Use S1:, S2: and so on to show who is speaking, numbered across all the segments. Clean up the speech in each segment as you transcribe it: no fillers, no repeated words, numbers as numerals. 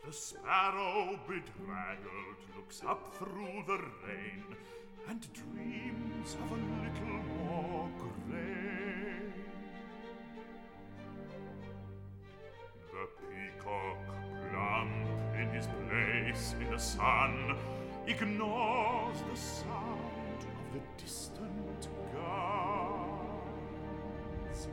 S1: The sparrow bedraggled looks up through the rain and dreams of a little more grain. The peacock, plump in his place in the sun, ignores the sound of the distant guns.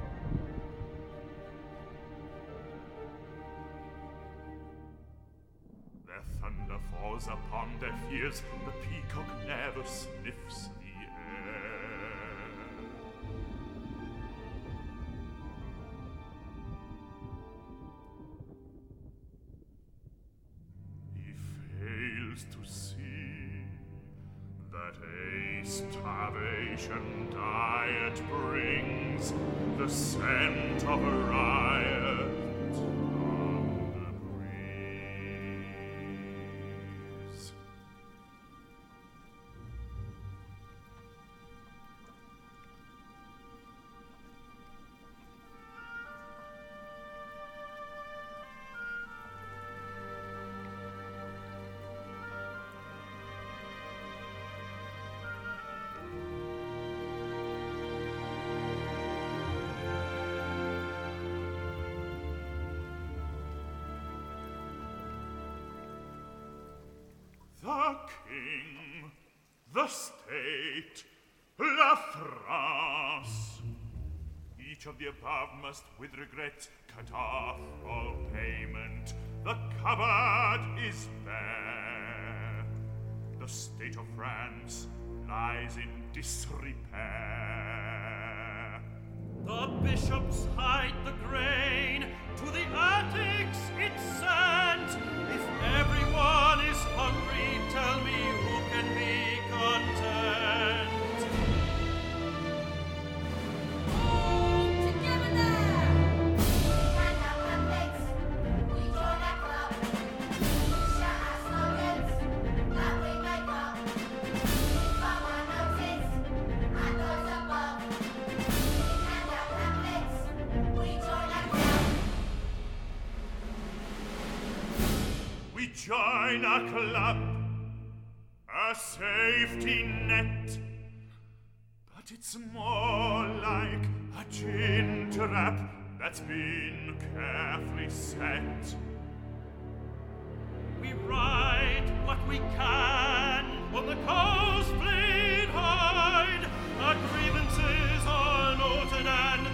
S1: Their thunder falls upon their ears. The peacock never sniffs the air. He fails to see that a starvation diet brings the scent of a riot on the breeze. The king, the state, La France. Each of the above must with regret cut off all payment. The cupboard is bare. The state of France lies in disrepair.
S2: The bishops hide the grain, to the attics it's sent. If everyone is hungry, tell me who can be content.
S3: All together there! Hand up our plates, we join our club. Shout our slogans, that we make up. Thumb our noses, and those above. Hand up our plates, we join our club.
S1: We join a club, a safety net, but it's more like a gin trap that's been carefully set.
S2: We ride what we can on the coast fleet hide. Our grievances are noted and